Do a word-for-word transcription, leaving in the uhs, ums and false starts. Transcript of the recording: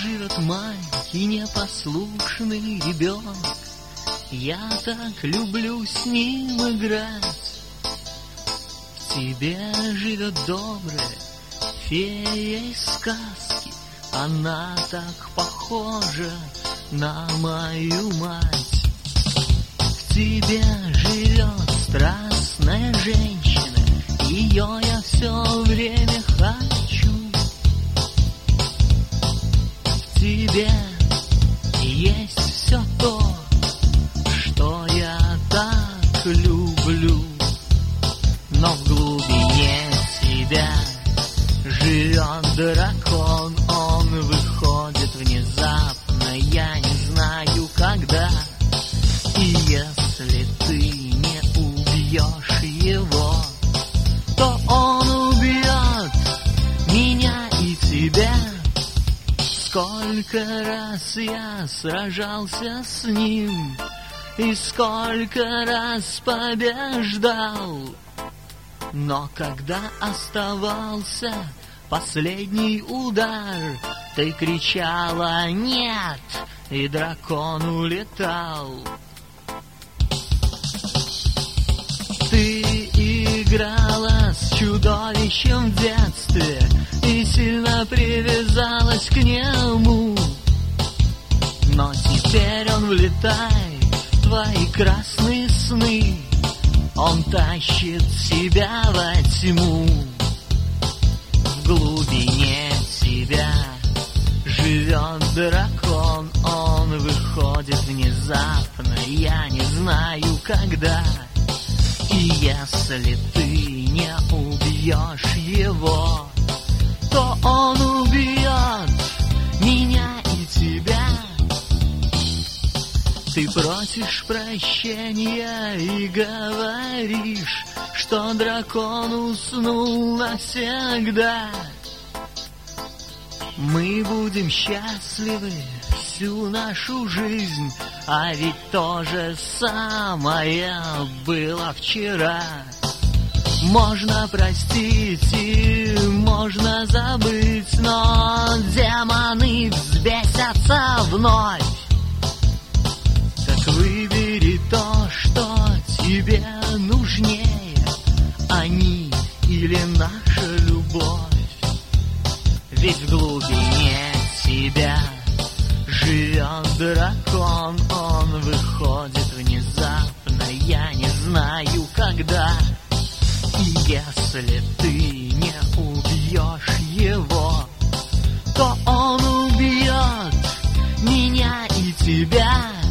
живет маленький непослушный ребенок. Я так люблю с ним играть. В тебе живет добрая фея из сказки. Она так похожа на мою мать. В тебе живет страстная женщина. Ее я все время хочу. В тебе есть все то, что я так люблю. Но в глубине тебя живет дракон. Он выходит внезапно, я не знаю когда. И если ты не убьешь его, то он убьет меня и тебя. Сколько раз я сражался с ним, и сколько раз побеждал. Но когда оставался последний удар, ты кричала «нет!» и дракон улетал. Ты играла с чудовищем в детстве и сильно привязалась к нему. Но теперь он влетает в твои красные сны. Он тащит себя во тьму. В глубине тебя живет дракон. Он выходит внезапно, я не знаю когда. И если ты не убьешь его, то он убьет меня и тебя. Ты просишь прощения и говоришь, что дракон уснул навсегда. Мы будем счастливы всю нашу жизнь, а ведь то же самое было вчера. Можно простить и можно забыть, но демоны взбесятся вновь. Так выбери то, что тебе нужнее, они или наша любовь. Ведь в глубине тебя живет дракон. Он выходит внезапно, я не знаю когда. И если ты не убьешь его, то он убьет меня и тебя.